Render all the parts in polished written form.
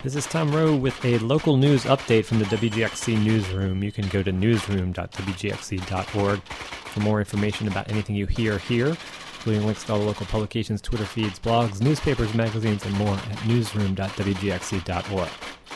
This is Tom Rowe with a local news update from the WGXC newsroom. You can go to newsroom.wgxc.org for more information about anything you hear here, including links to all the local publications, Twitter feeds, blogs, newspapers, magazines, and more at newsroom.wgxc.org.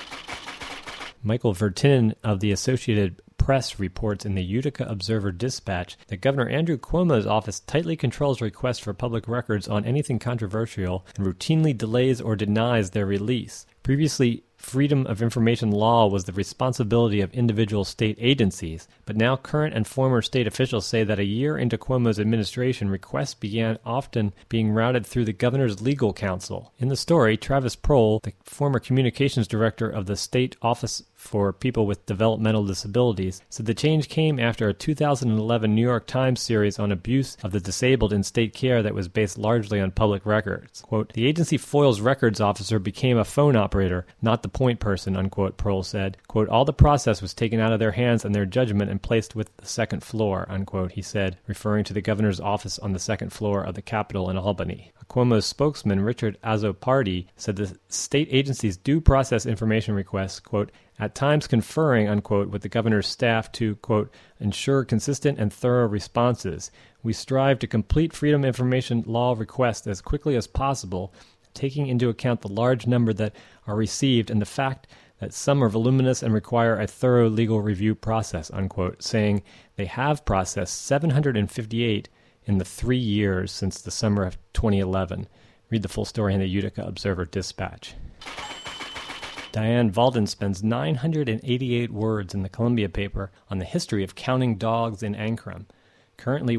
Michael Vertinen of the Associated Press reports in the Utica Observer-Dispatch that Governor Andrew Cuomo's office tightly controls requests for public records on anything controversial and routinely delays or denies their release. Previously, freedom of information law was the responsibility of individual state agencies, but now current and former state officials say that a year into Cuomo's administration, requests began often being routed through the governor's legal counsel. In the story, Travis Prohl, the former communications director of the State Office for People with Developmental Disabilities, said the change came after a 2011 New York Times series on abuse of the disabled in state care that was based largely on public records. Quote, "The agency FOIL's records officer became a phone operator, not the point person," unquote, Prohl said. Quote, "All the process was taken out of their hands and their judgment and placed with the second floor," unquote, he said, referring to the governor's office on the second floor of the Capitol in Albany. Cuomo's spokesman, Richard Azzopardi, said the state agencies do process information requests, quote, "at times conferring," unquote, with the governor's staff to, quote, "ensure consistent and thorough responses. We strive to complete freedom information law requests as quickly as possible, taking into account the large number that are received and the fact that some are voluminous and require a thorough legal review process," unquote, saying they have processed 758 in the 3 years since the summer of 2011. Read the full story in the Utica Observer-Dispatch. Diane Valden spends 988 words in the Columbia paper on the history of counting dogs in Ankrum. Currently,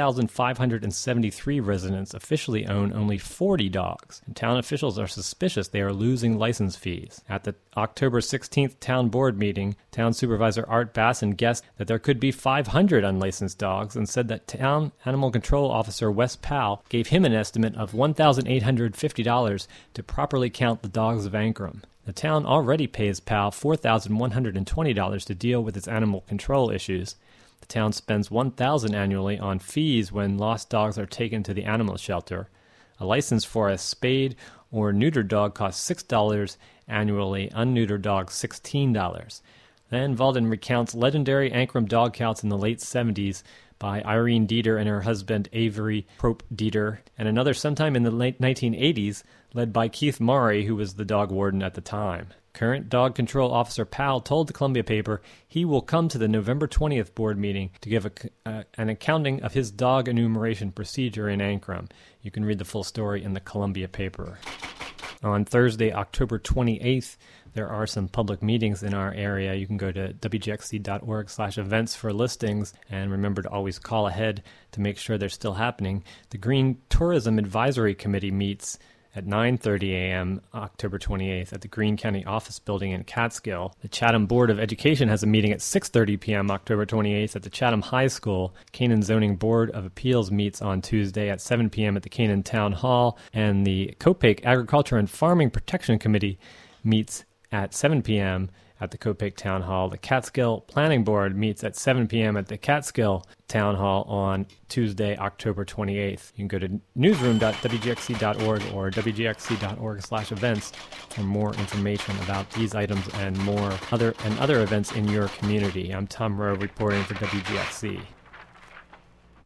1,573 residents officially own only 40 dogs, and town officials are suspicious they are losing license fees. At the October 16th town board meeting, town supervisor Art Basson guessed that there could be 500 unlicensed dogs and said that town animal control officer Wes Powell gave him an estimate of $1,850 to properly count the dogs of Ankrum. The town already pays Powell $4,120 to deal with its animal control issues. The town spends $1,000 annually on fees when lost dogs are taken to the animal shelter. A license for a spayed or neutered dog costs $6 annually, unneutered dogs $16. Then Valden recounts legendary Ankrum dog counts in the late 70s by Irene Dieter and her husband Avery Prope Dieter, and another sometime in the late 1980s led by Keith Maury, who was the dog warden at the time. Current dog control officer Powell told the Columbia paper he will come to the November 20th board meeting to give an accounting of his dog enumeration procedure in Ankrum. You can read the full story in the Columbia paper. On Thursday, October 28th, there are some public meetings in our area. You can go to wgxc.org/events for listings, and remember to always call ahead to make sure they're still happening. The Green Tourism Advisory Committee meets at 9:30 a.m. October 28th at the Greene County Office Building in Catskill. The Chatham Board of Education has a meeting at 6:30 p.m. October 28th at the Chatham High School. Canaan Zoning Board of Appeals meets on Tuesday at 7 p.m. at the Canaan Town Hall, and the Copake Agriculture and Farming Protection Committee meets at 7 p.m. at the Copake Town Hall. The Catskill Planning Board meets at 7 p.m. at the Catskill Town Hall on Tuesday, October 28th. You can go to newsroom.wgxc.org or wgxc.org/events for more information about these items and more other events in your community. I'm Tom Rowe reporting for WGXC.